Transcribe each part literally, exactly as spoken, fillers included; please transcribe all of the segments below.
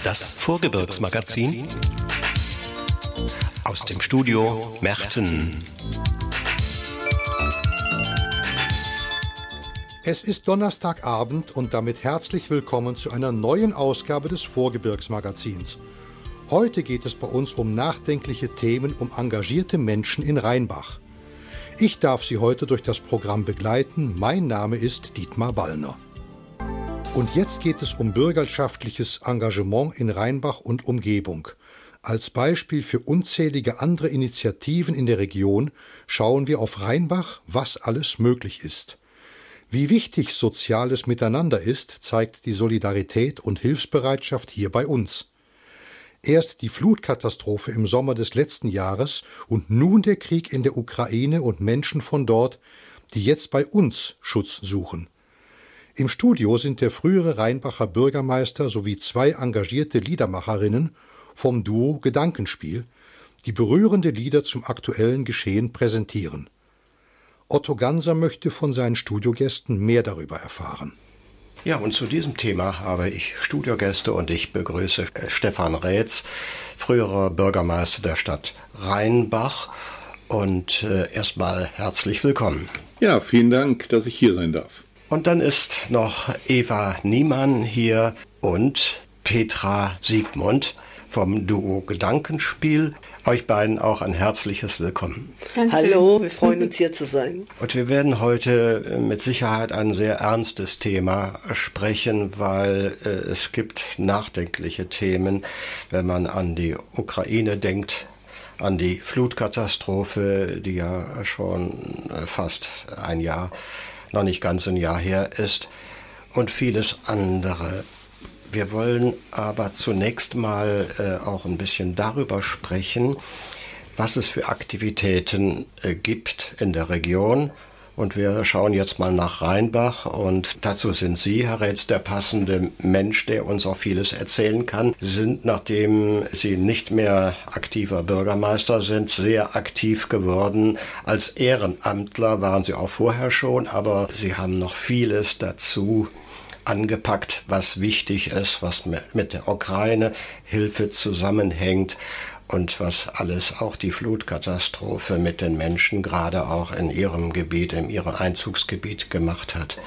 Das Vorgebirgsmagazin aus dem Studio Merten. Es ist Donnerstagabend und damit herzlich willkommen zu einer neuen Ausgabe des Vorgebirgsmagazins. Heute geht es bei uns um nachdenkliche Themen, um engagierte Menschen in Rheinbach. Ich darf Sie heute durch das Programm begleiten. Mein Name ist Dietmar Ballner. Und jetzt geht es um bürgerschaftliches Engagement in Rheinbach und Umgebung. Als Beispiel für unzählige andere Initiativen in der Region schauen wir auf Rheinbach, was alles möglich ist. Wie wichtig soziales Miteinander ist, zeigt die Solidarität und Hilfsbereitschaft hier bei uns. Erst die Flutkatastrophe im Sommer des letzten Jahres und nun der Krieg in der Ukraine und Menschen von dort, die jetzt bei uns Schutz suchen. Im Studio sind der frühere Rheinbacher Bürgermeister sowie zwei engagierte Liedermacherinnen vom Duo Gedankenspiel, die berührende Lieder zum aktuellen Geschehen präsentieren. Otto Ganser möchte von seinen Studiogästen mehr darüber erfahren. Ja, und zu diesem Thema habe ich Studiogäste und ich begrüße Stefan Rätz, früherer Bürgermeister der Stadt Rheinbach. Und äh, erstmal herzlich willkommen. Ja, vielen Dank, dass ich hier sein darf. Und dann ist noch Eva Niemann hier und Petra Siegmund vom Duo Gedankenspiel. Euch beiden auch ein herzliches Willkommen. Dankeschön. Hallo, wir freuen uns hier zu sein. Und wir werden heute mit Sicherheit ein sehr ernstes Thema sprechen, weil äh, es gibt nachdenkliche Themen, wenn man an die Ukraine denkt, an die Flutkatastrophe, die ja schon fast ein Jahr, noch nicht ganz ein Jahr her ist, und vieles andere. Wir wollen aber zunächst mal äh, auch ein bisschen darüber sprechen, was es für Aktivitäten äh, gibt in der Region. Und wir schauen jetzt mal nach Rheinbach und dazu sind Sie, Herr Rätz, der passende Mensch, der uns auch vieles erzählen kann. Sie sind, nachdem Sie nicht mehr aktiver Bürgermeister sind, sehr aktiv geworden. Als Ehrenamtler waren Sie auch vorher schon, aber Sie haben noch vieles dazu angepackt, was wichtig ist, was mit der Ukraine-Hilfe zusammenhängt und was alles auch die Flutkatastrophe mit den Menschen gerade auch in ihrem Gebiet, in ihrem Einzugsgebiet gemacht hat.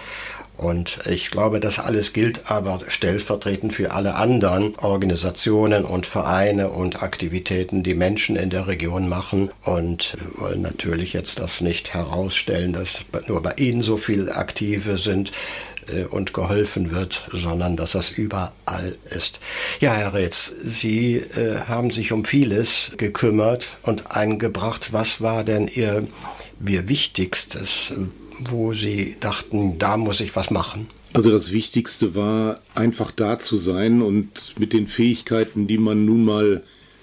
Und ich glaube, das alles gilt aber stellvertretend für alle anderen Organisationen und Vereine und Aktivitäten, die Menschen in der Region machen. Und wir wollen natürlich jetzt das nicht herausstellen, dass nur bei Ihnen so viele Aktive sind und geholfen wird, sondern dass das überall ist. Ja, Herr Rätz, Sie äh, haben sich um vieles gekümmert und eingebracht. Was war denn Ihr, Ihr Wichtigstes, wo Sie dachten, da muss ich was machen? Also das Wichtigste war, einfach da zu sein und mit den Fähigkeiten, die man nun mal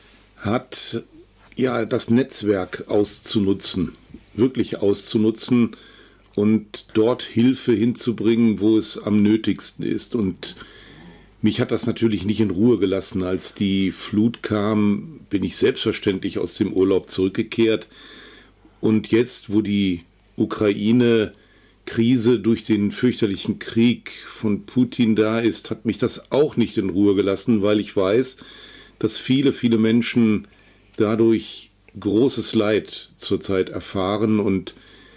hat, ja, das Netzwerk auszunutzen, wirklich auszunutzen, und dort Hilfe hinzubringen, wo es am nötigsten ist. Und mich hat das natürlich nicht in Ruhe gelassen. Als die Flut kam, bin ich selbstverständlich aus dem Urlaub zurückgekehrt. Und jetzt, wo die Ukraine-Krise durch den fürchterlichen Krieg von Putin da ist, hat mich das auch nicht in Ruhe gelassen, weil ich weiß, dass viele, viele Menschen dadurch großes Leid zurzeit erfahren und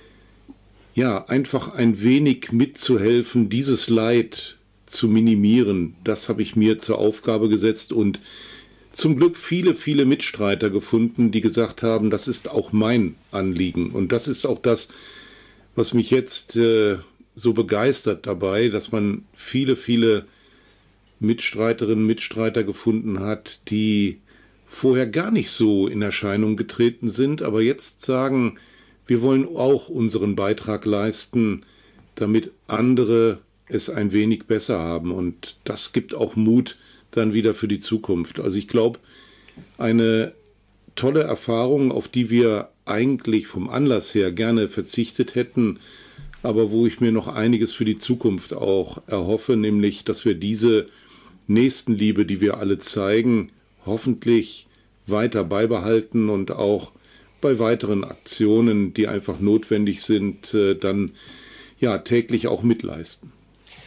ja, einfach ein wenig mitzuhelfen, dieses Leid zu minimieren, das habe ich mir zur Aufgabe gesetzt und zum Glück viele, viele Mitstreiter gefunden, die gesagt haben, das ist auch mein Anliegen. Und das ist auch das, was mich jetzt äh, so begeistert dabei, dass man viele, viele Mitstreiterinnen und Mitstreiter gefunden hat, die vorher gar nicht so in Erscheinung getreten sind, aber jetzt sagen, wir wollen auch unseren Beitrag leisten, damit andere es ein wenig besser haben. Und das gibt auch Mut dann wieder für die Zukunft. Also ich glaube, eine tolle Erfahrung, auf die wir eigentlich vom Anlass her gerne verzichtet hätten, aber wo ich mir noch einiges für die Zukunft auch erhoffe, nämlich, dass wir diese Nächstenliebe, die wir alle zeigen, hoffentlich weiter beibehalten und auch bei weiteren Aktionen, die einfach notwendig sind, dann ja täglich auch mitleisten.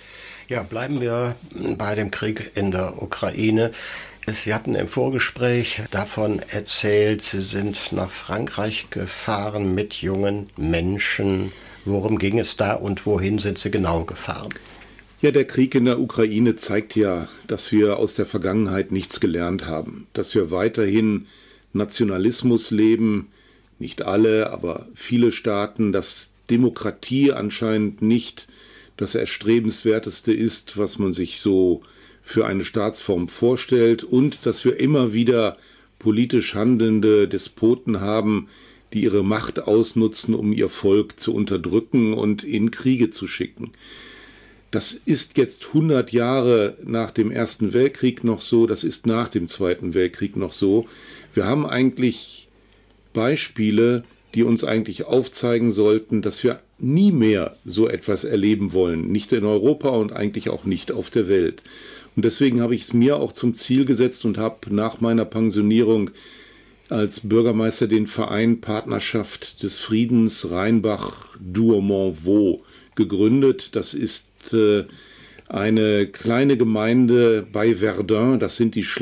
Ja, bleiben wir bei dem Krieg in der Ukraine. Sie hatten im Vorgespräch davon erzählt, Sie sind nach Frankreich gefahren mit jungen Menschen. Worum ging es da und wohin sind Sie genau gefahren? Ja, der Krieg in der Ukraine zeigt ja, dass wir aus der Vergangenheit nichts gelernt haben, dass wir weiterhin Nationalismus leben, nicht alle, aber viele Staaten, dass Demokratie anscheinend nicht das Erstrebenswerteste ist, was man sich so für eine Staatsform vorstellt, und dass wir immer wieder politisch handelnde Despoten haben, die ihre Macht ausnutzen, um ihr Volk zu unterdrücken und in Kriege zu schicken. Das ist jetzt hundert Jahre nach dem Ersten Weltkrieg noch so, das ist nach dem Zweiten Weltkrieg noch so. Wir haben eigentlich Beispiele, die uns eigentlich aufzeigen sollten, dass wir nie mehr so etwas erleben wollen, nicht in Europa und eigentlich auch nicht auf der Welt. Und deswegen habe ich es mir auch zum Ziel gesetzt und habe nach meiner Pensionierung als Bürgermeister den Verein Partnerschaft des Friedens Rheinbach-Douaumont-Vaux gegründet. Das ist äh, eine kleine Gemeinde bei Verdun, das sind die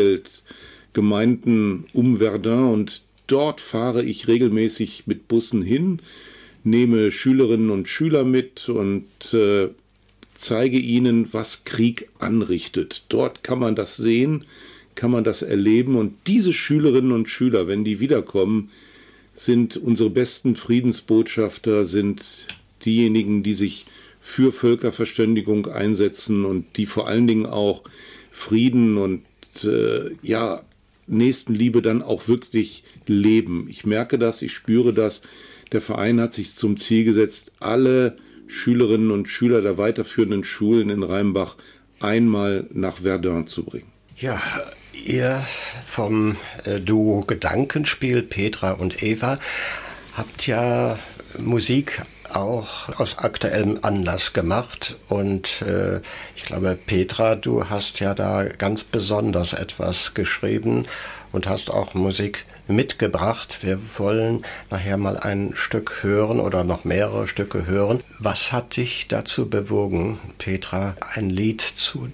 Schlachtfeldgemeinden um Verdun, und dort fahre ich regelmäßig mit Bussen hin, nehme Schülerinnen und Schüler mit und äh, zeige ihnen, was Krieg anrichtet. Dort kann man das sehen, kann man das erleben, und diese Schülerinnen und Schüler, wenn die wiederkommen, sind unsere besten Friedensbotschafter, sind diejenigen, die sich für Völkerverständigung einsetzen und die vor allen Dingen auch Frieden und äh, ja, Nächstenliebe dann auch wirklich leben. Ich merke das, ich spüre das. Der Verein hat sich zum Ziel gesetzt, alle Schülerinnen und Schüler der weiterführenden Schulen in Rheinbach einmal nach Verdun zu bringen. Ja, ihr vom äh, Duo Gedankenspiel, Petra und Eva, habt ja Musik auch aus aktuellem Anlass gemacht, und äh, ich glaube, Petra, du hast ja da ganz besonders etwas geschrieben und hast auch Musik mitgebracht. Wir wollen nachher mal ein Stück hören oder noch mehrere Stücke hören. Was hat dich dazu bewogen, Petra, ein Lied zu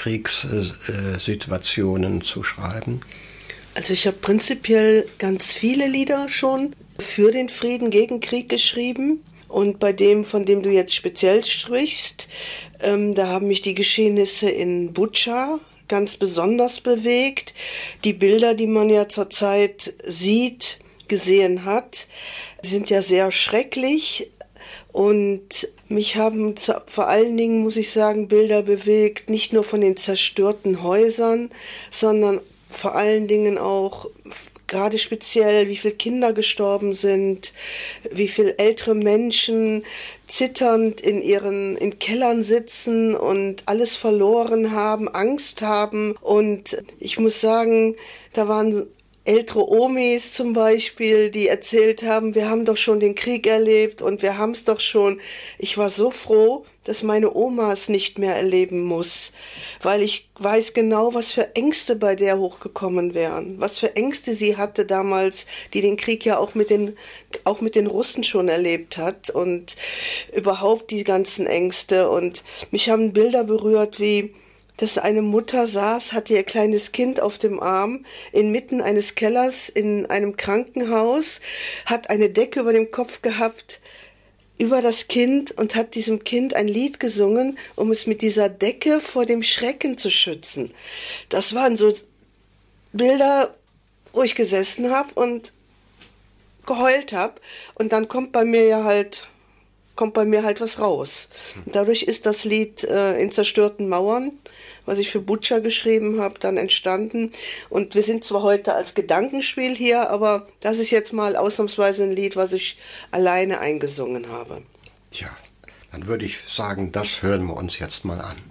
Kriegssituationen äh, zu schreiben? Also ich habe prinzipiell ganz viele Lieder schon für den Frieden gegen Krieg geschrieben. Und bei dem, von dem du jetzt speziell sprichst, ähm, da haben mich die Geschehnisse in Butscha ganz besonders bewegt. Die Bilder, die man ja zurzeit sieht, gesehen hat, sind ja sehr schrecklich. Und mich haben zu, vor allen Dingen, muss ich sagen, Bilder bewegt, nicht nur von den zerstörten Häusern, sondern vor allen Dingen auch gerade speziell, wie viele Kinder gestorben sind, wie viele ältere Menschen zitternd in ihren in Kellern sitzen und alles verloren haben, Angst haben. Und ich muss sagen, da waren ältere Omis zum Beispiel, die erzählt haben, wir haben doch schon den Krieg erlebt und wir haben es doch schon. Ich war so froh, dass meine Oma es nicht mehr erleben muss, weil ich weiß genau, was für Ängste bei der hochgekommen wären, was für Ängste sie hatte damals, die den Krieg ja auch mit den, auch mit den Russen schon erlebt hat, und überhaupt die ganzen Ängste. Und mich haben Bilder berührt, wie dass eine Mutter saß, hatte ihr kleines Kind auf dem Arm, inmitten eines Kellers in einem Krankenhaus, hat eine Decke über dem Kopf gehabt, über das Kind, und hat diesem Kind ein Lied gesungen, um es mit dieser Decke vor dem Schrecken zu schützen. Das waren so Bilder, wo ich gesessen habe und geheult habe, und dann kommt bei mir ja halt kommt bei mir halt was raus. Und dadurch ist das Lied äh, in zerstörten Mauern, was ich für Butscha geschrieben habe, dann entstanden. Und wir sind zwar heute als Gedankenspiel hier, aber das ist jetzt mal ausnahmsweise ein Lied, was ich alleine eingesungen habe. Tja, dann würde ich sagen, das hören wir uns jetzt mal an.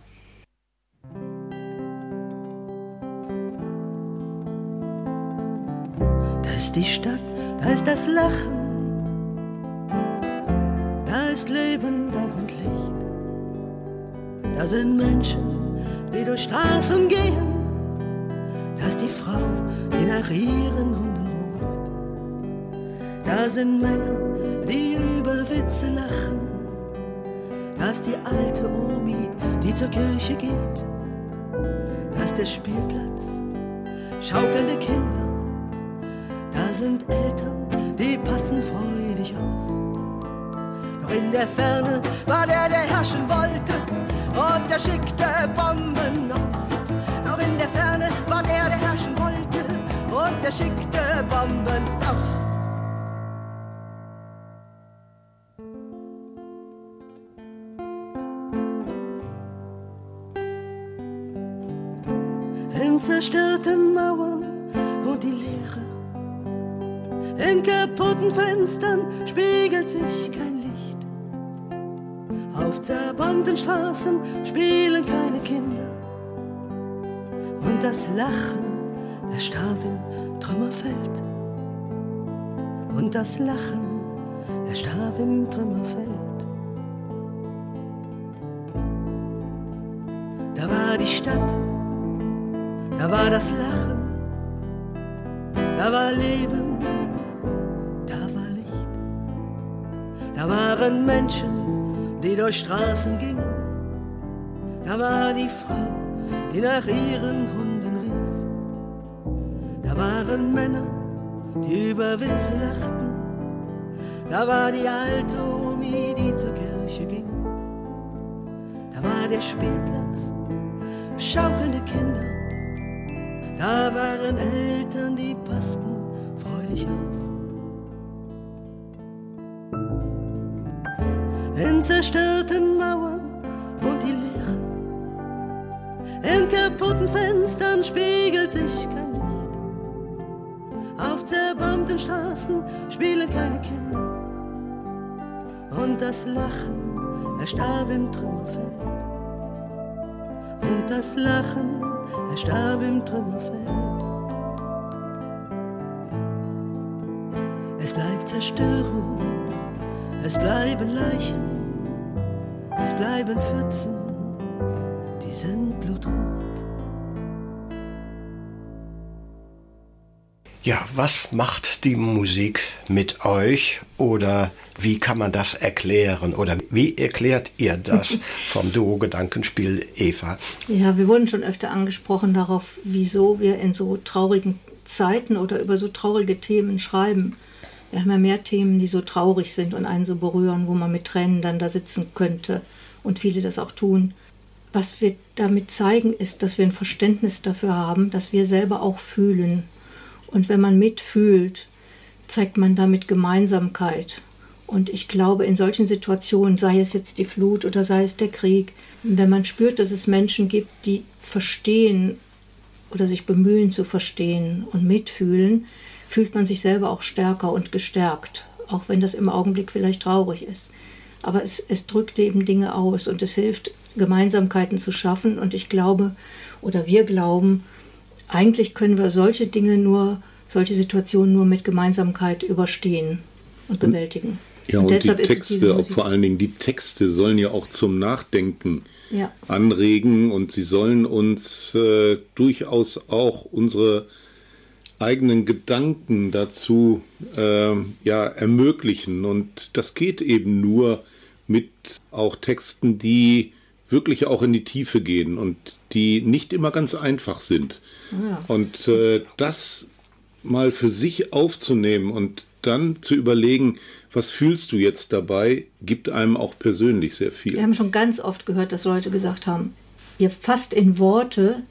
Da ist die Stadt, da ist das Lachen, da ist Leben, da wohnt Licht. Da sind Menschen, die durch Straßen gehen. Da ist die Frau, die nach ihren Hunden ruft. Da sind Männer, die über Witze lachen. da ist die alte Omi, die zur Kirche geht, da ist der Spielplatz, schaukelnde Kinder, da sind Eltern, die passen freudig auf. Doch in der Ferne war der, der herrschen wollte, und der schickte Bomben aus. Doch in der Ferne war der, der herrschen wollte, und der schickte Bomben aus. In zerstörten Mauern wohnt die Leere, in kaputten Fenstern spiegelt sich kein Licht. Auf zerbombten Straßen spielen keine Kinder, und das Lachen erstarb im Trümmerfeld. Und das Lachen erstarb im Trümmerfeld. Da war die Stadt, da war das Lachen, da war Leben, da war Licht. Da waren Menschen, die durch Straßen gingen. Da war die Frau, die nach ihren Hunden rief. Da waren Männer, die über Witze lachten. Da war die alte Omi, die zur Kirche ging. Da war der Spielplatz, schaukelnde Kinder. Da waren Eltern, die passten freudig auf. In zerstörten Mauern wohnt die Leere, in kaputten Fenstern spiegelt sich kein Licht. Auf zerbombten Straßen spielen keine Kinder, und das Lachen erstarb im Trümmerfeld. Und das Lachen erstarb im Trümmerfeld. Es bleibt Zerstörung, es bleiben Leichen, es bleiben Pfützen, die sind blutrot. Ja, was macht die Musik mit euch, oder wie kann man das erklären, oder wie erklärt ihr das vom Duo Gedankenspiel, Eva? Ja, wir wurden schon öfter angesprochen darauf, wieso wir in so traurigen Zeiten oder über so traurige Themen schreiben. Wir haben ja mehr Themen, die so traurig sind und einen so berühren, wo man mit Tränen dann da sitzen könnte, und viele das auch tun. Was wir damit zeigen, ist, dass wir ein Verständnis dafür haben, dass wir selber auch fühlen. Und wenn man mitfühlt, zeigt man damit Gemeinsamkeit. Und ich glaube, in solchen Situationen, sei es jetzt die Flut oder sei es der Krieg, wenn man spürt, dass es Menschen gibt, die verstehen oder sich bemühen zu verstehen und mitfühlen, fühlt man sich selber auch stärker und gestärkt, auch wenn das im Augenblick vielleicht traurig ist. Aber es, es drückt eben Dinge aus und es hilft, Gemeinsamkeiten zu schaffen. Und ich glaube, oder wir glauben, eigentlich können wir solche Dinge nur, solche Situationen nur mit Gemeinsamkeit überstehen und bewältigen. Ja, und, und deshalb die Texte, auch vor allen Dingen die Texte sollen ja auch zum Nachdenken ja. anregen, und sie sollen uns äh, durchaus auch unsere eigenen Gedanken dazu äh, ja, ermöglichen. Und das geht eben nur mit auch Texten, die wirklich auch in die Tiefe gehen und die nicht immer ganz einfach sind. Ja. Und äh, das mal für sich aufzunehmen und dann zu überlegen, was fühlst du jetzt dabei, gibt einem auch persönlich sehr viel. Wir haben schon ganz oft gehört, dass Leute gesagt haben, ihr fasst in Worte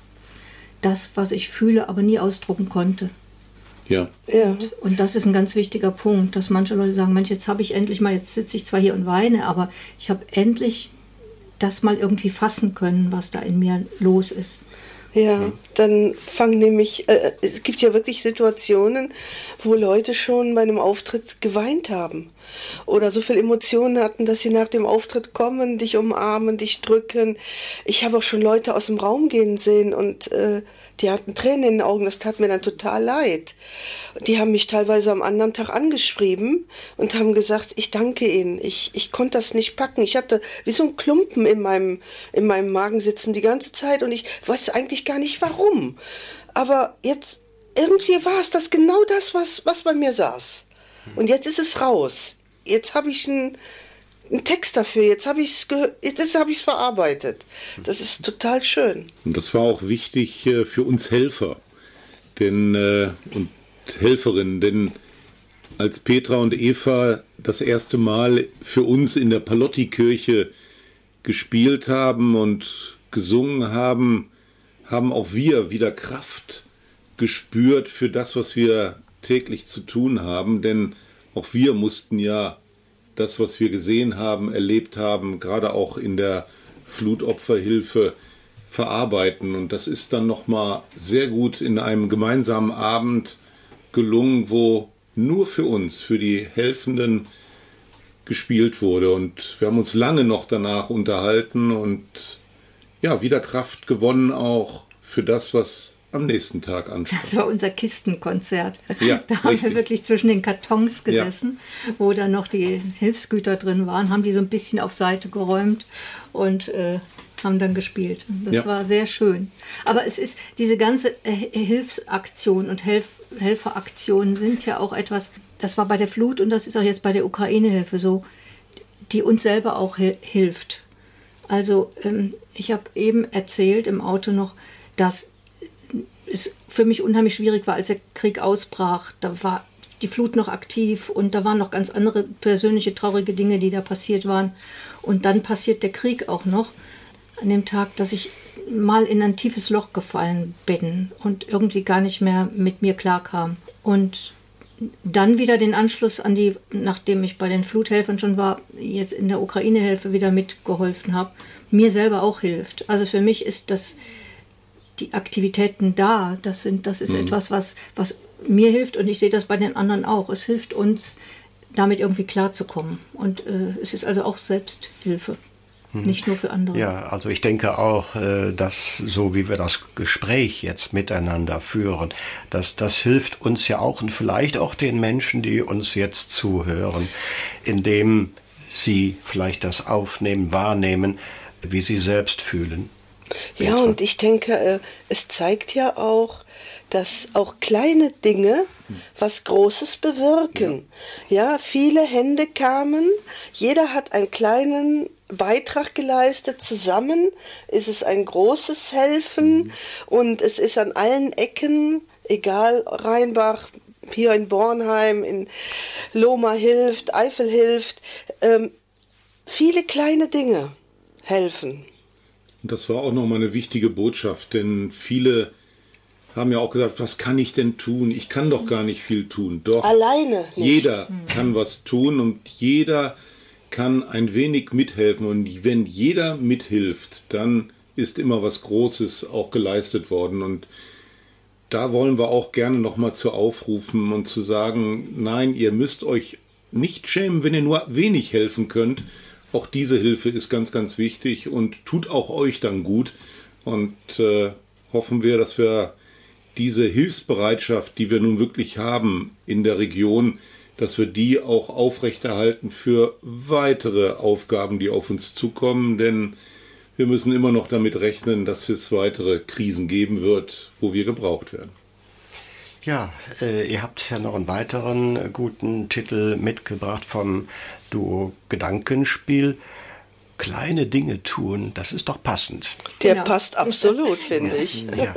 das, was ich fühle, aber nie ausdrucken konnte. Ja. ja. Und, und das ist ein ganz wichtiger Punkt, dass manche Leute sagen, Mensch, jetzt habe ich endlich mal, jetzt sitze ich zwar hier und weine, aber ich habe endlich das mal irgendwie fassen können, was da in mir los ist. Ja, dann fangen nämlich, äh, es gibt ja wirklich Situationen, wo Leute schon bei einem Auftritt geweint haben oder so viel Emotionen hatten, dass sie nach dem Auftritt kommen, dich umarmen, dich drücken. Ich habe auch schon Leute aus dem Raum gehen sehen und äh, die hatten Tränen in den Augen, das tat mir dann total leid. Die haben mich teilweise am anderen Tag angeschrieben und haben gesagt, ich danke Ihnen, ich, ich konnte das nicht packen. Ich hatte wie so ein Klumpen in meinem, in meinem Magen sitzen die ganze Zeit und ich weiß eigentlich gar nicht warum. Aber jetzt, irgendwie war es das genau das, was, was bei mir saß. Und jetzt ist es raus. Jetzt habe ich ein einen Text dafür. Jetzt habe ich es gehört, jetzt habe ich es verarbeitet. Das ist total schön. Und das war auch wichtig äh, für uns Helfer denn, äh, und Helferinnen, denn als Petra und Eva das erste Mal für uns in der Palotti-Kirche gespielt haben und gesungen haben, haben auch wir wieder Kraft gespürt für das, was wir täglich zu tun haben, denn auch wir mussten ja das, was wir gesehen haben, erlebt haben, gerade auch in der Flutopferhilfe verarbeiten. Und das ist dann nochmal sehr gut in einem gemeinsamen Abend gelungen, wo nur für uns, für die Helfenden gespielt wurde. Und wir haben uns lange noch danach unterhalten und ja, wieder Kraft gewonnen auch für das, was am nächsten Tag anstand. Das war unser Kistenkonzert. Ja, da haben richtig. wir wirklich zwischen den Kartons gesessen, ja. wo dann noch die Hilfsgüter drin waren, haben die so ein bisschen auf Seite geräumt und äh, haben dann gespielt. Das ja. war sehr schön. Aber es ist, diese ganze äh, Hilfsaktion und Helf Helferaktionen sind ja auch etwas, das war bei der Flut und das ist auch jetzt bei der Ukraine-Hilfe so, die uns selber auch hi hilft. Also ähm, ich habe eben erzählt im Auto noch, dass es für mich unheimlich schwierig war, als der Krieg ausbrach. Da war die Flut noch aktiv und da waren noch ganz andere persönliche, traurige Dinge, die da passiert waren. Und dann passiert der Krieg auch noch an dem Tag, dass ich mal in ein tiefes Loch gefallen bin und irgendwie gar nicht mehr mit mir klarkam. Und dann wieder den Anschluss an die, nachdem ich bei den Fluthelfern schon war, jetzt in der Ukraine-Hilfe wieder mitgeholfen habe, mir selber auch hilft. Also für mich ist das die Aktivitäten da, das sind, das ist mhm. etwas, was, was mir hilft und ich sehe das bei den anderen auch. Es hilft uns, damit irgendwie klarzukommen. Und äh, es ist also auch Selbsthilfe, mhm. nicht nur für andere. Ja, also ich denke auch, äh, dass so wie wir das Gespräch jetzt miteinander führen, dass das hilft uns ja auch und vielleicht auch den Menschen, die uns jetzt zuhören, indem sie vielleicht das aufnehmen, wahrnehmen, wie sie selbst fühlen. Ja, und ich denke, es zeigt ja auch, dass auch kleine Dinge was Großes bewirken. Ja, viele Hände kamen, jeder hat einen kleinen Beitrag geleistet, zusammen ist es ein großes Helfen mhm. und es ist an allen Ecken, egal Rheinbach, hier in Bornheim, in Lohmar hilft, Eifel hilft, ähm, viele kleine Dinge helfen. Das war auch nochmal eine wichtige Botschaft, denn viele haben ja auch gesagt, was kann ich denn tun? Ich kann doch gar nicht viel tun. Doch, alleine nicht. Jeder kann was tun und jeder kann ein wenig mithelfen. Und wenn jeder mithilft, dann ist immer was Großes auch geleistet worden. Und da wollen wir auch gerne nochmal zu aufrufen und zu sagen, nein, ihr müsst euch nicht schämen, wenn ihr nur wenig helfen könnt. Auch diese Hilfe ist ganz, ganz wichtig und tut auch euch dann gut. Und äh, hoffen wir, dass wir diese Hilfsbereitschaft, die wir nun wirklich haben in der Region, dass wir die auch aufrechterhalten für weitere Aufgaben, die auf uns zukommen. Denn wir müssen immer noch damit rechnen, dass es weitere Krisen geben wird, wo wir gebraucht werden. Ja, äh, ihr habt ja noch einen weiteren guten Titel mitgebracht vom Duo Gedankenspiel. Kleine Dinge tun, das ist doch passend. Der genau. passt absolut, finde ja, ich. Ja.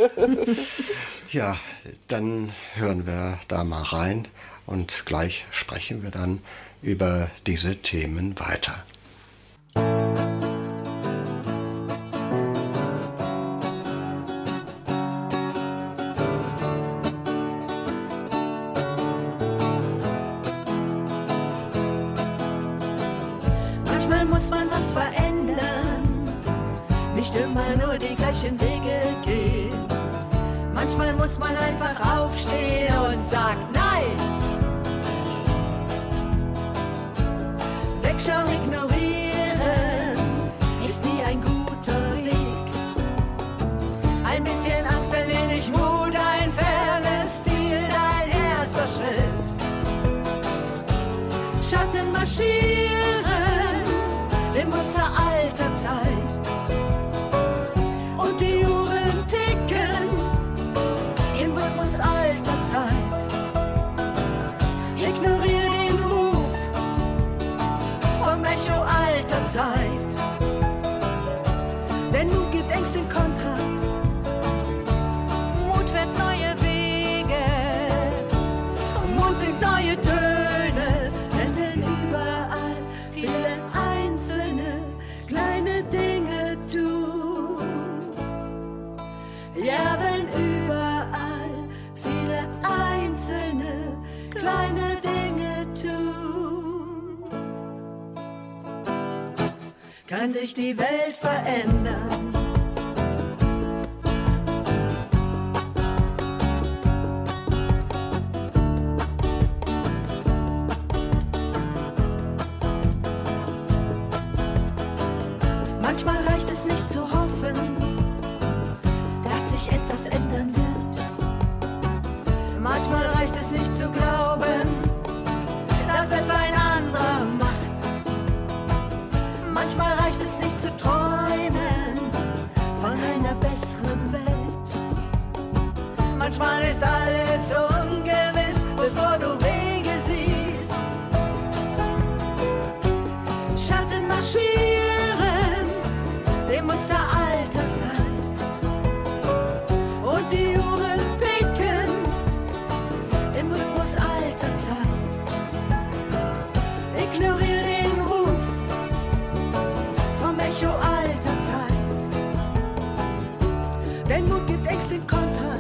Ja, dann hören wir da mal rein und gleich sprechen wir dann über diese Themen weiter. Manchmal muss man was verändern, nicht immer nur die gleichen Wege gehen. Manchmal muss man einfach aufstehen und sagen Nein. Wegschauen, ignorieren ist nie ein guter Weg. Ein bisschen Angst, ein wenig Mut, ein fernes Ziel, dein erster Schritt. Schatten marschieren im Muster alter Zeit. Und die Uhren ticken im Rhythmus alter Zeit. Ignorier den Ruf vom Echo alter kann sich die Welt verändern. Manchmal reicht es nicht zu hoffen, dass sich etwas ändern wird. Manchmal reicht es nicht zu glauben, dass es ein anderer macht. Manchmal reicht es nicht zu träumen von einer besseren Welt. Manchmal ist alles ungewiss, bevor du Wege siehst. Schatten marschieren dem Muster alter Zeit und die Uhren ticken im Rhythmus alter Zeit. Ignoriere den Ruf vom Echo alter Zeit, denn Mut gibt Ängste Kontra.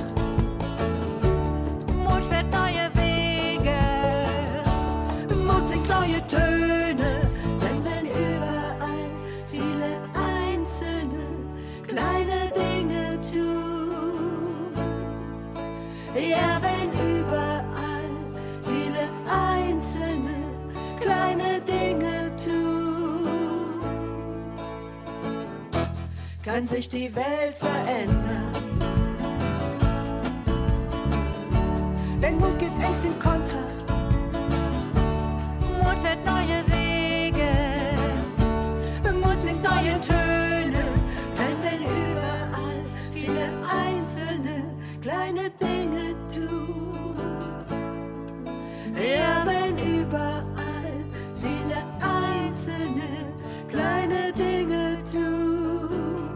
Mut fährt neue Wege, Mut singt neue Töne, denn wenn überall viele einzelne kleine Dinge tun, ja, wenn überall viele einzelne kleine Dinge tun, kann sich die Welt verändern. Denn Mut gibt Ängste im Kontra. Mut fährt neue Wege, Mut singt neue Töne, denn wenn überall viele einzelne kleine Dinge tun, ja, wenn überall viele einzelne kleine Dinge tun,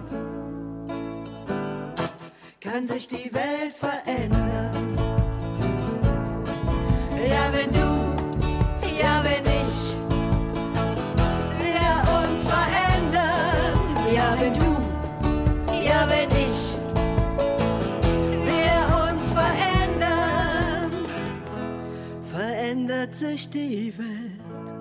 kann sich die Welt verändern. Ja, wenn du, ja, wenn ich, wir uns verändern. Ja, wenn du, ja, wenn ich, wir uns verändern, verändert sich die Welt.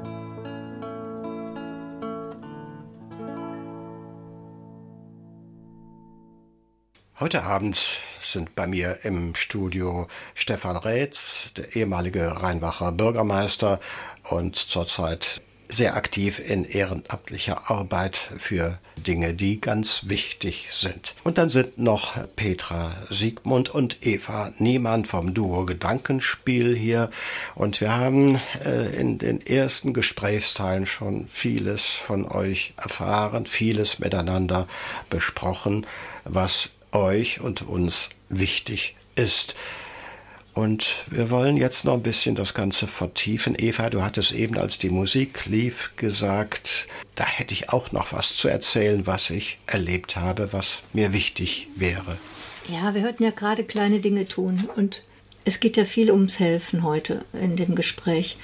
Heute Abend sind bei mir im Studio Stefan Rätz, der ehemalige Rheinbacher Bürgermeister und zurzeit sehr aktiv in ehrenamtlicher Arbeit für Dinge, die ganz wichtig sind. Und dann sind noch Petra Siegmund und Eva Niemann vom Duo Gedankenspiel hier. Und wir haben äh, in den ersten Gesprächsteilen schon vieles von euch erfahren, vieles miteinander besprochen, was euch und uns wichtig ist. Und wir wollen jetzt noch ein bisschen das Ganze vertiefen. Eva, du hattest eben, als die Musik lief, gesagt, da hätte ich auch noch was zu erzählen, was ich erlebt habe, was mir wichtig wäre. Ja, wir hörten ja gerade kleine Dinge tun. Und es geht ja viel ums Helfen heute in dem Gespräch.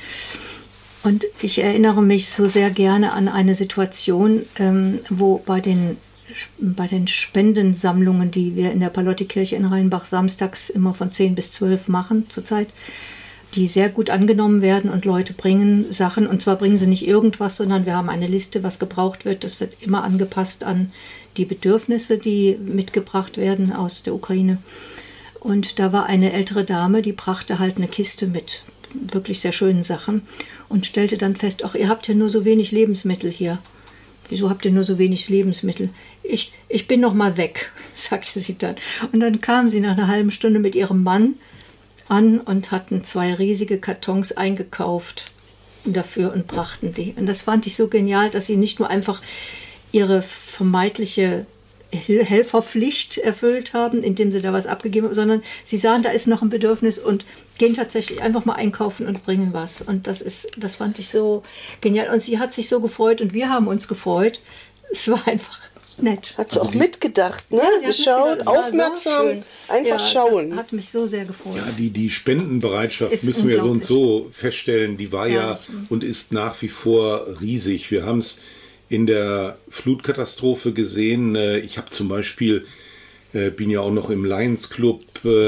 Und ich erinnere mich so sehr gerne an eine Situation, ähm, wo bei den bei den Spendensammlungen, die wir in der Palottikirche in Rheinbach samstags immer von zehn bis zwölf machen zurzeit, die sehr gut angenommen werden und Leute bringen Sachen. Und zwar bringen sie nicht irgendwas, sondern wir haben eine Liste, was gebraucht wird. Das wird immer angepasst an die Bedürfnisse, die mitgebracht werden aus der Ukraine. Und da war eine ältere Dame, die brachte halt eine Kiste mit wirklich sehr schönen Sachen und stellte dann fest, ach, ihr habt ja nur so wenig Lebensmittel hier. Wieso habt ihr nur so wenig Lebensmittel? Ich, ich bin noch mal weg, sagte sie dann. Und dann kam sie nach einer halben Stunde mit ihrem Mann an und hatten zwei riesige Kartons eingekauft dafür und brachten die. Und das fand ich so genial, dass sie nicht nur einfach ihre vermeintliche Helferpflicht erfüllt haben, indem sie da was abgegeben haben, sondern sie sahen, da ist noch ein Bedürfnis und gehen tatsächlich einfach mal einkaufen und bringen was. Und das ist, das fand ich so genial. Und sie hat sich so gefreut und wir haben uns gefreut. Es war einfach nett. Hat sie auch mitgedacht, ne? Ja, geschaut, mitgedacht. aufmerksam, So einfach ja, schauen. Hat, hat mich so sehr gefreut. Ja, die, die Spendenbereitschaft, Ist müssen wir so und unglaublich. so feststellen, die war ja und ist nach wie vor riesig. Wir haben es in der Flutkatastrophe gesehen. Ich habe zum Beispiel, bin ja auch noch im Lions Club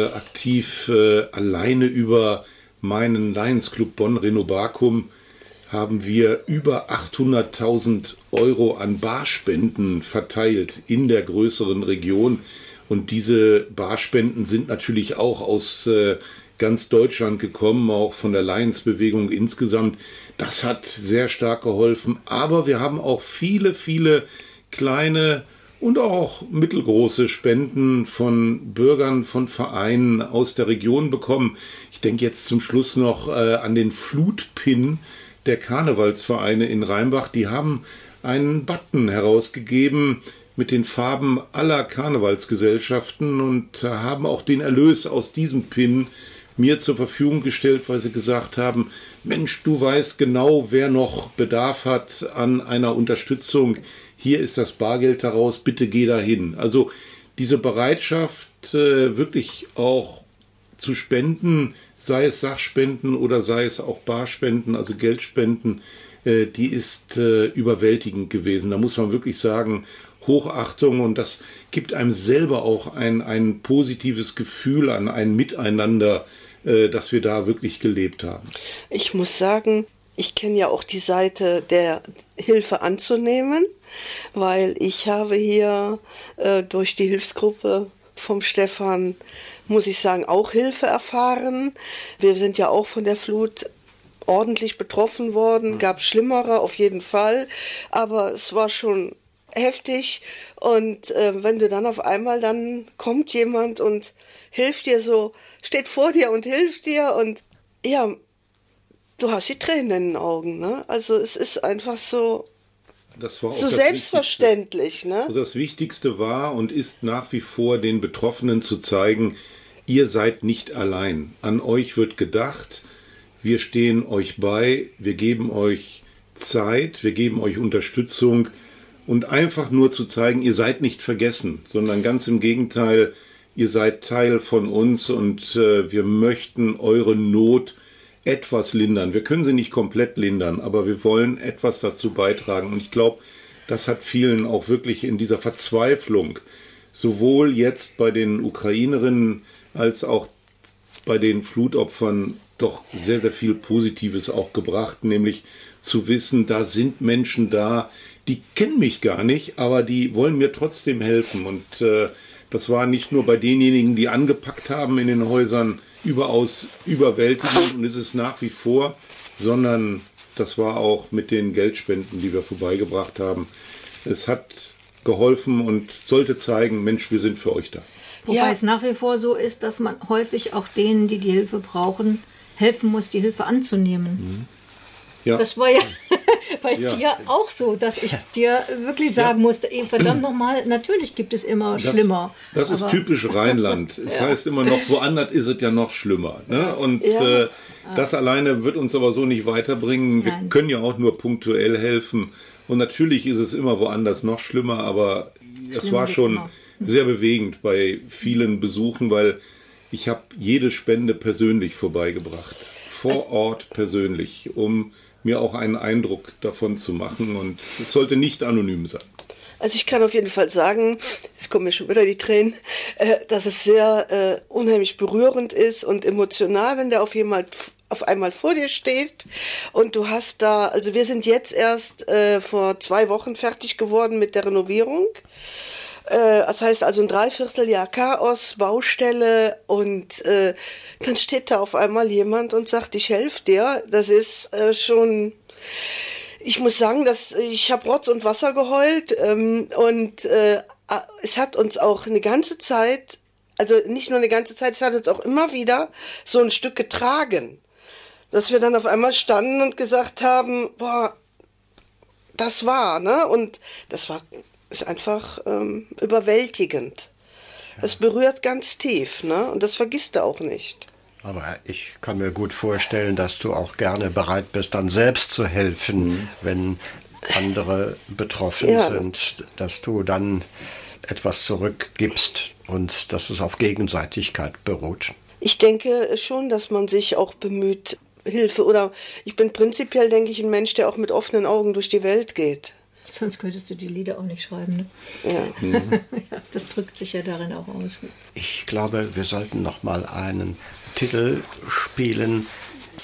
aktiv, alleine über meinen Lions Club Bonn Renovakum haben wir über achthunderttausend Euro an Barspenden verteilt in der größeren Region. Und diese Barspenden sind natürlich auch aus äh, ganz Deutschland gekommen, auch von der Lions-Bewegung insgesamt. Das hat sehr stark geholfen. Aber wir haben auch viele, viele kleine und auch mittelgroße Spenden von Bürgern, von Vereinen aus der Region bekommen. Ich denke jetzt zum Schluss noch äh, an den Flutpin der Karnevalsvereine in Rheinbach. Die haben einen Button herausgegeben mit den Farben aller Karnevalsgesellschaften und haben auch den Erlös aus diesem Pin mir zur Verfügung gestellt, weil sie gesagt haben, Mensch, du weißt genau, wer noch Bedarf hat an einer Unterstützung. Hier ist das Bargeld daraus, bitte geh dahin. Also diese Bereitschaft, äh, wirklich auch zu spenden, sei es Sachspenden oder sei es auch Barspenden, also Geldspenden, äh, die ist äh, überwältigend gewesen. Da muss man wirklich sagen, Hochachtung, und das gibt einem selber auch ein, ein positives Gefühl an ein Miteinander, äh, dass wir da wirklich gelebt haben. Ich muss sagen, ich kenne ja auch die Seite der Hilfe anzunehmen, weil ich habe hier äh, durch die Hilfsgruppe vom Stefan, muss ich sagen, auch Hilfe erfahren. Wir sind ja auch von der Flut ordentlich betroffen worden, gab schlimmere auf jeden Fall, aber es war schon heftig. Und äh, wenn du dann auf einmal, dann kommt jemand und hilft dir so, steht vor dir und hilft dir, und ja, du hast die Tränen in den Augen, ne? Also es ist einfach so, das war auch so das selbstverständlich, Wichtigste. ne? Das Wichtigste war und ist nach wie vor, den Betroffenen zu zeigen, ihr seid nicht allein. An euch wird gedacht, wir stehen euch bei, wir geben euch Zeit, wir geben euch Unterstützung, und einfach nur zu zeigen, ihr seid nicht vergessen, sondern ganz im Gegenteil, ihr seid Teil von uns, und äh, wir möchten eure Not etwas lindern. Wir können sie nicht komplett lindern, aber wir wollen etwas dazu beitragen. Und ich glaube, das hat vielen auch wirklich in dieser Verzweiflung, sowohl jetzt bei den Ukrainerinnen als auch bei den Flutopfern, doch sehr, sehr viel Positives auch gebracht, nämlich zu wissen, da sind Menschen da, die kennen mich gar nicht, aber die wollen mir trotzdem helfen. Und äh, das war nicht nur bei denjenigen, die angepackt haben in den Häusern, überaus überwältigend, und ist es nach wie vor, sondern das war auch mit den Geldspenden, die wir vorbeigebracht haben. Es hat geholfen und sollte zeigen, Mensch, wir sind für euch da. Wobei Ja. es nach wie vor so ist, dass man häufig auch denen, die die Hilfe brauchen, helfen muss, die Hilfe anzunehmen. Ja. Das war ja bei Ja. dir auch so, dass ich dir wirklich sagen musste, ey, verdammt nochmal, natürlich gibt es immer Das, schlimmer. das ist aber- typisch Rheinland. Es heißt immer noch, woanders ist es ja noch schlimmer. Ne? Und Ja. äh, das alleine wird uns aber so nicht weiterbringen. Wir Nein. können ja auch nur punktuell helfen. Und natürlich ist es immer woanders noch schlimmer, aber es Schlimmer war geht schon immer. sehr bewegend bei vielen Besuchen, weil ich habe jede Spende persönlich vorbeigebracht. Vor Ort persönlich, um mir auch einen Eindruck davon zu machen. Und es sollte nicht anonym sein. Also ich kann auf jeden Fall sagen, es kommen mir schon wieder die Tränen, äh, dass es sehr äh, unheimlich berührend ist und emotional, wenn der auf jemand auf einmal vor dir steht und du hast da, also wir sind jetzt erst äh, vor zwei Wochen fertig geworden mit der Renovierung. Äh, das heißt also ein Dreivierteljahr Chaos, Baustelle, und äh, dann steht da auf einmal jemand und sagt, ich helfe dir. Das ist äh, schon... Ich muss sagen, dass ich habe Rotz und Wasser geheult, ähm, und äh, es hat uns auch eine ganze Zeit, also nicht nur eine ganze Zeit, es hat uns auch immer wieder so ein Stück getragen, dass wir dann auf einmal standen und gesagt haben, boah, das war, ne? Und das war ist einfach ähm, überwältigend. Das berührt ganz tief, ne? Und das vergisst du auch nicht. Aber ich kann mir gut vorstellen, dass du auch gerne bereit bist, dann selbst zu helfen, mhm. wenn andere betroffen Ja. sind, dass du dann etwas zurückgibst und dass es auf Gegenseitigkeit beruht. Ich denke schon, dass man sich auch bemüht, Hilfe, oder ich bin prinzipiell, denke ich, ein Mensch, der auch mit offenen Augen durch die Welt geht. Sonst könntest du die Lieder auch nicht schreiben. Ne? Ja. Ja, das drückt sich ja darin auch aus. Ne? Ich glaube, wir sollten noch mal einen Titel spielen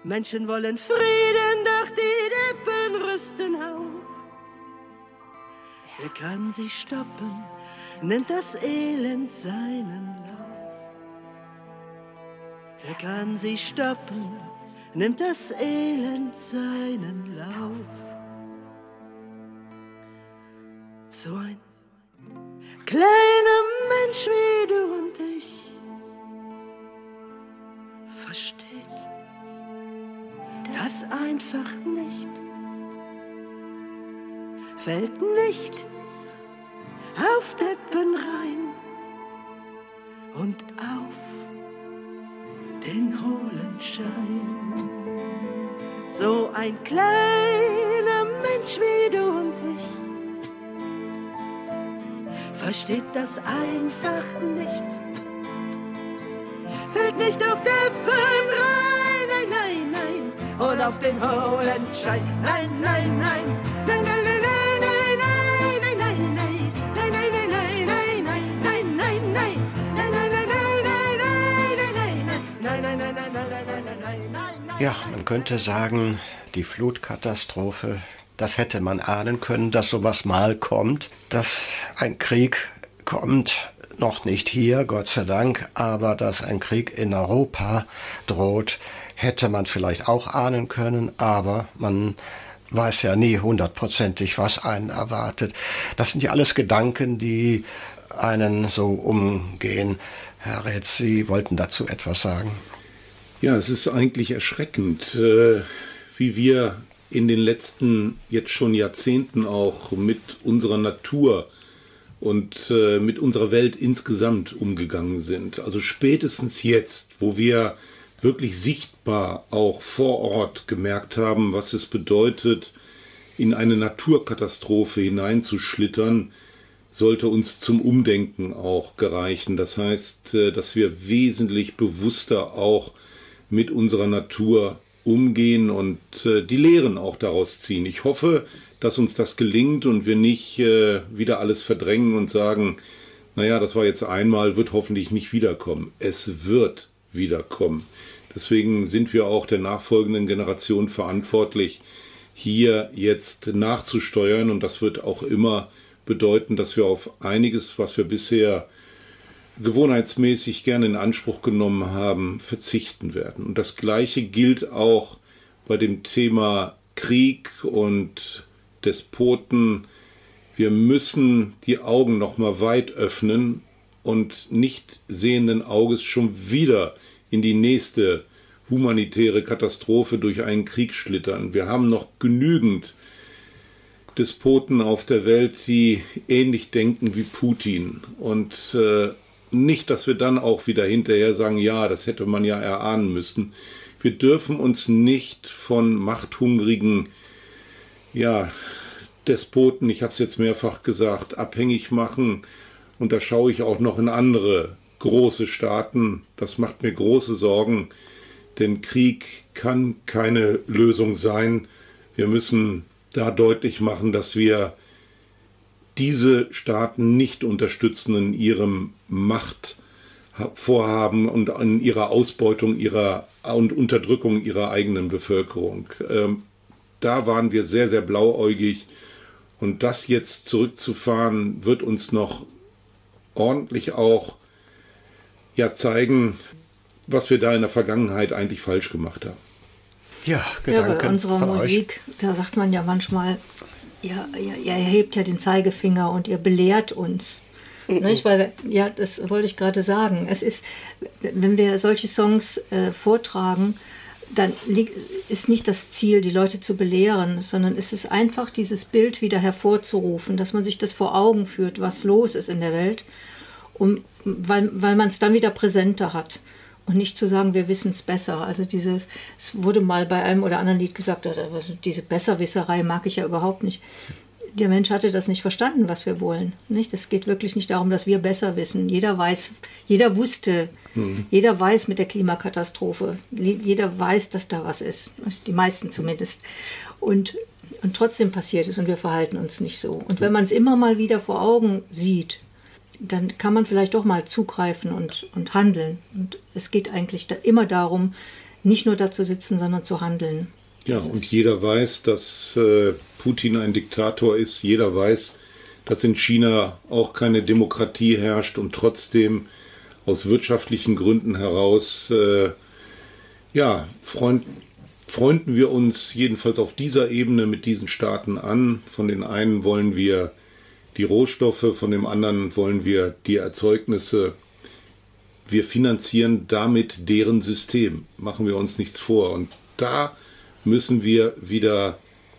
Menschen wollen Frieden, doch die Deppen rüsten auf. Wer kann sie stoppen, nimmt das Elend seinen Lauf. Wer kann sie stoppen, nimmt das Elend seinen Lauf. So ein kleiner Mensch wie du und ich versteht das einfach nicht, fällt nicht auf Deppen rein und auf den hohlen Schein. So ein kleiner Mensch wie du und ich versteht das einfach nicht, fällt nicht auf Deppen rein, nein, nein, nein, und auf den hohlen Schein, nein, nein, nein, nein, nein, nein, nein, nein, nein, nein, nein, nein, nein, nein, nein, nein, nein. Ja, man könnte sagen, die Flutkatastrophe, das hätte man ahnen können, dass sowas mal kommt, dass ein Krieg kommt, noch nicht hier, Gott sei Dank, aber dass ein Krieg in Europa droht, hätte man vielleicht auch ahnen können, aber man weiß ja nie hundertprozentig, was einen erwartet. Das sind ja alles Gedanken, die einen so umgehen. Herr Rätz, Sie wollten dazu etwas sagen. Ja, es ist eigentlich erschreckend, äh, wie wir in den letzten jetzt schon Jahrzehnten auch mit unserer Natur und äh, mit unserer Welt insgesamt umgegangen sind. Also spätestens jetzt, wo wir wirklich sichtbar auch vor Ort gemerkt haben, was es bedeutet, in eine Naturkatastrophe hineinzuschlittern, sollte uns zum Umdenken auch gereichen. Das heißt, dass wir wesentlich bewusster auch mit unserer Natur umgehen und die Lehren auch daraus ziehen. Ich hoffe, dass uns das gelingt und wir nicht wieder alles verdrängen und sagen, naja, das war jetzt einmal, wird hoffentlich nicht wiederkommen. Es wird wiederkommen. Deswegen sind wir auch der nachfolgenden Generation verantwortlich, hier jetzt nachzusteuern. Und das wird auch immer bedeuten, dass wir auf einiges, was wir bisher gewohnheitsmäßig gerne in Anspruch genommen haben, verzichten werden. Und das Gleiche gilt auch bei dem Thema Krieg und Despoten. Wir müssen die Augen noch mal weit öffnen und nicht sehenden Auges schon wieder in die nächste humanitäre Katastrophe durch einen Krieg schlittern. Wir haben noch genügend Despoten auf der Welt, die ähnlich denken wie Putin. Und äh, nicht, dass wir dann auch wieder hinterher sagen, ja, das hätte man ja erahnen müssen. Wir dürfen uns nicht von machthungrigen ja, Despoten, ich habe es jetzt mehrfach gesagt, abhängig machen. Und da schaue ich auch noch in andere große Staaten. Das macht mir große Sorgen, denn Krieg kann keine Lösung sein. Wir müssen da deutlich machen, dass wir diese Staaten nicht unterstützen in ihrem Machtvorhaben und in ihrer Ausbeutung ihrer und Unterdrückung ihrer eigenen Bevölkerung. Ähm, da waren wir sehr, sehr blauäugig. Und das jetzt zurückzufahren, wird uns noch ordentlich auch ja, zeigen, was wir da in der Vergangenheit eigentlich falsch gemacht haben. Ja, Gedanken ja, bei unserer von Musik, euch. Da sagt man ja manchmal, ja, ihr, ihr erhebt ja den Zeigefinger und ihr belehrt uns. Mhm. Nicht? Weil, ja, das wollte ich gerade sagen. Es ist, wenn wir solche Songs äh, vortragen, dann ist nicht das Ziel, die Leute zu belehren, sondern es ist einfach, dieses Bild wieder hervorzurufen, dass man sich das vor Augen führt, was los ist in der Welt, um, weil, weil man es dann wieder präsenter hat. Und nicht zu sagen, wir wissen es besser. Also dieses, es wurde mal bei einem oder anderen Lied gesagt, diese Besserwisserei mag ich ja überhaupt nicht. Der Mensch hatte das nicht verstanden, was wir wollen. Nicht? Es geht wirklich nicht darum, dass wir besser wissen. Jeder weiß, jeder wusste, mhm. jeder weiß mit der Klimakatastrophe, jeder weiß, dass da was ist. Die meisten zumindest. Und, und trotzdem passiert es und wir verhalten uns nicht so. Und wenn man es immer mal wieder vor Augen sieht, dann kann man vielleicht doch mal zugreifen und, und handeln. Und es geht eigentlich da immer darum, nicht nur da zu sitzen, sondern zu handeln. Ja, das und jeder weiß, dass äh, Putin ein Diktator ist. Jeder weiß, dass in China auch keine Demokratie herrscht und trotzdem aus wirtschaftlichen Gründen heraus, äh, ja, freund, freunden wir uns jedenfalls auf dieser Ebene mit diesen Staaten an. Von den einen wollen wir die Rohstoffe, von dem anderen wollen wir die Erzeugnisse. Wir finanzieren damit deren System, machen wir uns nichts vor. Und da müssen wir wieder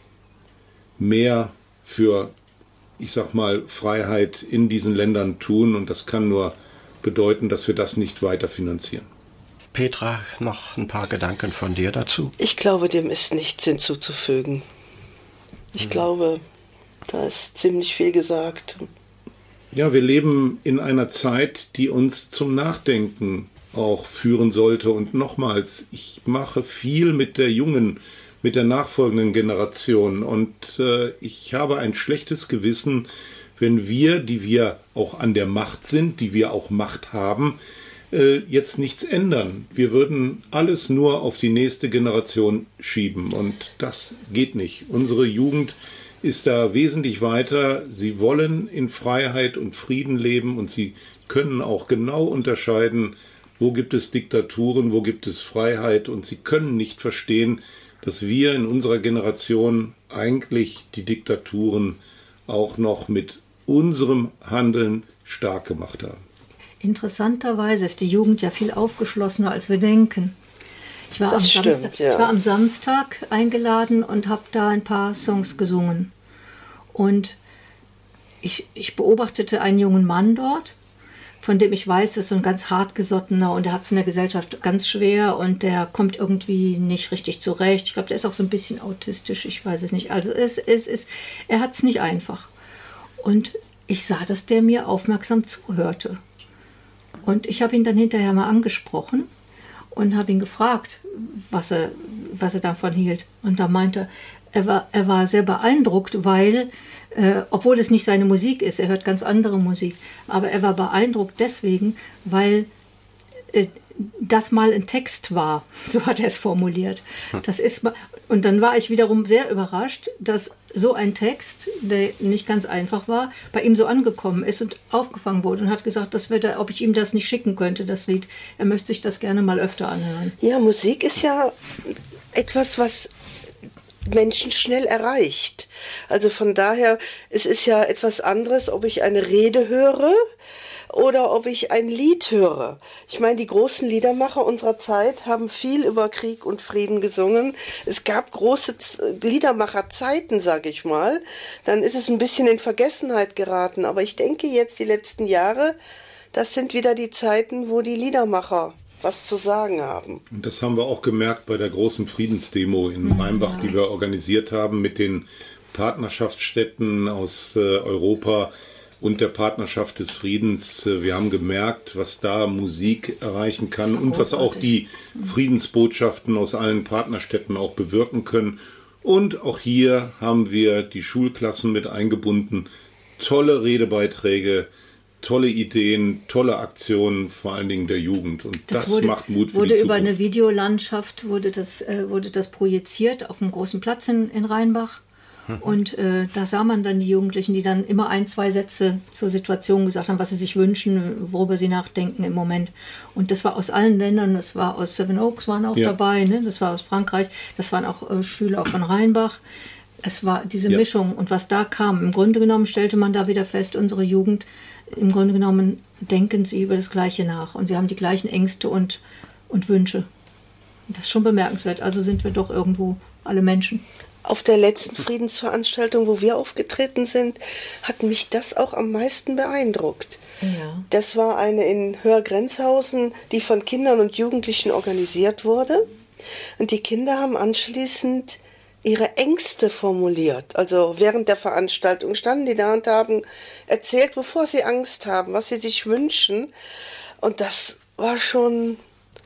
mehr für, ich sag mal, Freiheit in diesen Ländern tun. Und das kann nur bedeuten, dass wir das nicht weiter finanzieren. Petra, noch ein paar Gedanken von dir dazu? Ich glaube, dem ist nichts hinzuzufügen. Ich hm. glaube, da ist ziemlich viel gesagt. Ja, wir leben in einer Zeit, die uns zum Nachdenken auch führen sollte. Und nochmals, ich mache viel mit der jungen, mit der nachfolgenden Generation. Und äh, ich habe ein schlechtes Gewissen, wenn wir, die wir auch an der Macht sind, die wir auch Macht haben, äh, jetzt nichts ändern. Wir würden alles nur auf die nächste Generation schieben. Und das geht nicht. Unsere Jugend ist da wesentlich weiter. Sie wollen in Freiheit und Frieden leben und sie können auch genau unterscheiden, wo gibt es Diktaturen, wo gibt es Freiheit, und sie können nicht verstehen, dass wir in unserer Generation eigentlich die Diktaturen auch noch mit unserem Handeln stark gemacht haben. Interessanterweise ist die Jugend ja viel aufgeschlossener, als wir denken. Ich war, am stimmt, Samstag, ja. ich war am Samstag eingeladen und habe da ein paar Songs gesungen. Und ich, ich beobachtete einen jungen Mann dort, von dem ich weiß, das ist so ein ganz hartgesottener und der hat es in der Gesellschaft ganz schwer und der kommt irgendwie nicht richtig zurecht. Ich glaube, der ist auch so ein bisschen autistisch, ich weiß es nicht. Also es, es, es, er hat es nicht einfach. Und ich sah, dass der mir aufmerksam zuhörte. Und ich habe ihn dann hinterher mal angesprochen und habe ihn gefragt, was er, was er davon hielt. Und da meinte er, war, er war sehr beeindruckt, weil, äh, obwohl es nicht seine Musik ist, er hört ganz andere Musik, aber er war beeindruckt deswegen, weil äh, das mal ein Text war, so hat er es formuliert. Das ist mal, und dann war ich wiederum sehr überrascht, dass so ein Text, der nicht ganz einfach war, bei ihm so angekommen ist und aufgefangen wurde und hat gesagt, dass wir da, ob ich ihm das nicht schicken könnte, das Lied. Er möchte sich das gerne mal öfter anhören. Ja, Musik ist ja etwas, was Menschen schnell erreicht. Also von daher, es ist ja etwas anderes, ob ich eine Rede höre oder ob ich ein Lied höre. Ich meine, die großen Liedermacher unserer Zeit haben viel über Krieg und Frieden gesungen. Es gab große Liedermacherzeiten, sage ich mal. Dann ist es ein bisschen in Vergessenheit geraten. Aber ich denke jetzt, die letzten Jahre, das sind wieder die Zeiten, wo die Liedermacher was zu sagen haben. Und das haben wir auch gemerkt bei der großen Friedensdemo in Rheinbach, die wir organisiert haben mit den Partnerschaftsstädten aus äh, Europa und der Partnerschaft des Friedens. Wir haben gemerkt, was da Musik erreichen kann und was auch die Friedensbotschaften aus allen Partnerstädten auch bewirken können. Und auch hier haben wir die Schulklassen mit eingebunden. Tolle Redebeiträge, tolle Ideen, tolle Aktionen, vor allen Dingen der Jugend. Und das, das wurde, macht Mut für wurde die Zukunft. Über eine Videolandschaft wurde das, äh, wurde das projiziert auf einem großen Platz in, in Rheinbach. Und äh, da sah man dann die Jugendlichen, die dann immer ein, zwei Sätze zur Situation gesagt haben, was sie sich wünschen, worüber sie nachdenken im Moment. Und das war aus allen Ländern, das war aus Seven Oaks, waren auch ja. dabei, ne? Das war aus Frankreich, das waren auch äh, Schüler von Rheinbach. Es war diese ja. Mischung. Und was da kam, im Grunde genommen stellte man da wieder fest, unsere Jugend, im Grunde genommen denken sie über das Gleiche nach. Und sie haben die gleichen Ängste und, und Wünsche. Und das ist schon bemerkenswert. Also sind wir doch irgendwo alle Menschen. Auf der letzten Friedensveranstaltung, wo wir aufgetreten sind, hat mich das auch am meisten beeindruckt. Ja. Das war eine in Höhrgrenzhausen, die von Kindern und Jugendlichen organisiert wurde. Und die Kinder haben anschließend ihre Ängste formuliert. Also während der Veranstaltung standen die da und haben erzählt, wovor sie Angst haben, was sie sich wünschen. Und das war schon,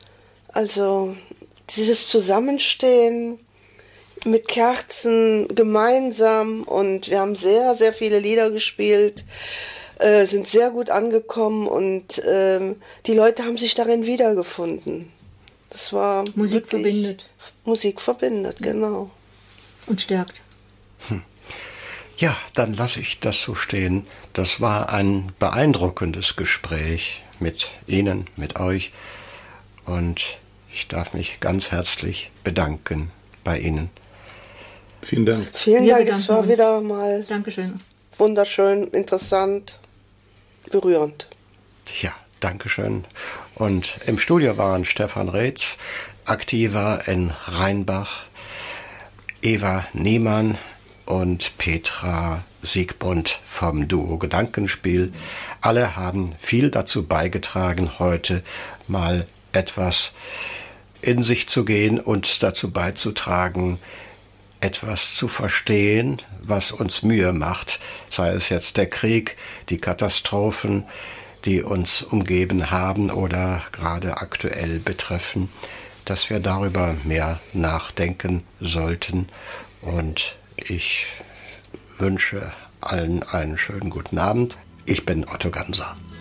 also dieses Zusammenstehen mit Kerzen gemeinsam, und wir haben sehr, sehr viele Lieder gespielt, äh, sind sehr gut angekommen, und äh, die Leute haben sich darin wiedergefunden. Das war Musik verbindet. Musik verbindet, genau. Und stärkt. Hm. Ja, dann lasse ich das so stehen. Das war ein beeindruckendes Gespräch mit Ihnen, mit euch. Und ich darf mich ganz herzlich bedanken bei Ihnen. Vielen Dank. Vielen Wir Dank, es war uns. wieder mal Dankeschön. wunderschön, interessant, berührend. Ja, Dankeschön. Und im Studio waren Stefan Reetz, aktiver in Rheinbach, Eva Niemann und Petra Siegbund vom Duo Gedankenspiel. Alle haben viel dazu beigetragen, heute mal etwas in sich zu gehen und dazu beizutragen, etwas zu verstehen, was uns Mühe macht, sei es jetzt der Krieg, die Katastrophen, die uns umgeben haben oder gerade aktuell betreffen, dass wir darüber mehr nachdenken sollten. Und ich wünsche allen einen schönen guten Abend. Ich bin Otto Ganser.